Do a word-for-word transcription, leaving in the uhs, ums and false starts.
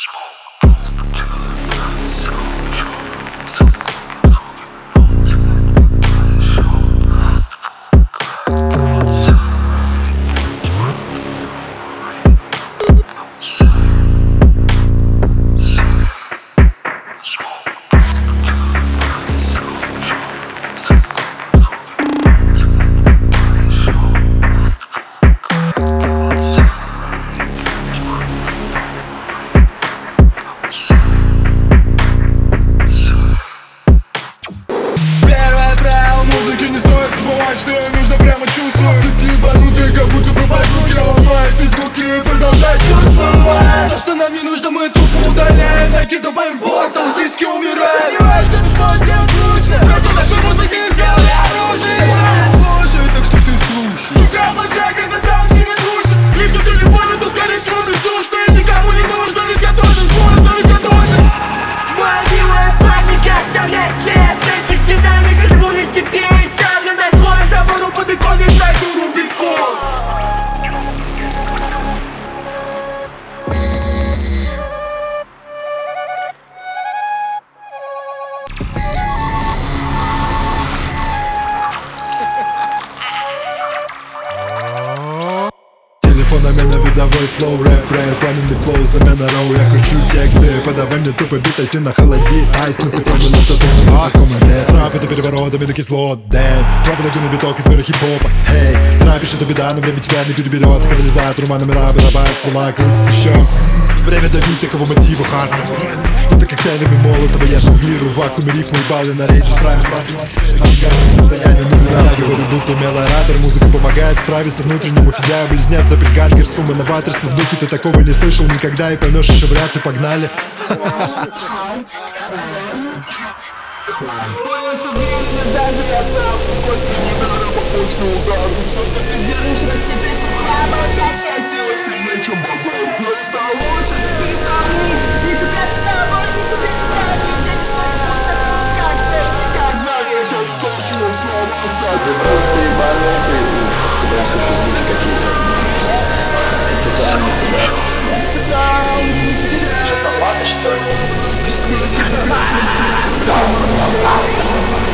Что нужно прямо чувствовать. Ты ебанутый, как будто бы базуки. Ломай эти звуки и продолжай чувствовать. То, что нам не нужно, мы тупо удаляем. Накидываем боль, там диски умирают. Понимаешь, что ты сможешь сделать лучше. Просто нашей музыки сделали оружие. Слушай, так что ты слушай. Сука, обожай, когда саунд себе душит. Если ты не понял, то скорее всего бездушно. И никому не нужно, ведь я тоже сложно, ведь я тоже. Моя милая паника оставляет след. Этих динамик рву на себе. Под иконой найду Рубикон. Телефон на меня видовой флоу, рэп, рэп, пламенный флоу, замена роу. Я кручу тексты, подавай мне тупо бит, айси на холоди. Айс, ну ты понял, это ты не аккумулятор. Трап это переворот, аминокислот, дэм. Правда, логин виток из мира хип-хопа. Эй, трапишь это беда, но время тебя не переберет. Катализатор, ума номера, барабан, ствола, крутится еще. Время давить, такого мотива хард. Это коктейлями молотого, я жонглирую в вакууме рифмы и баллы на рейдже. Правильно, состояние нулина. Я говорю, будто умелый оратор. Музыка помогает справиться внутреннему фидя. Близнец, доппельгангер, сумма новаторства. В духе ты такого не слышал никогда. И поймешь еще вряд ли, погнали. Больше времени даже я сам больше удара, побочный удар. Все, что ты держишь, рассыпется в хлам. Чаще силы сильнее, чем базар. Перестал лучше, перестал нить. Не цепляться за боль, не цепляться за нить. Я не слышу пустоту, как звезды, как звезды. Как точно снова отдать. Ты просто ебанутый. Я слышу звуки какие-то. Это реально сюда. Сейчас оплата, что ли?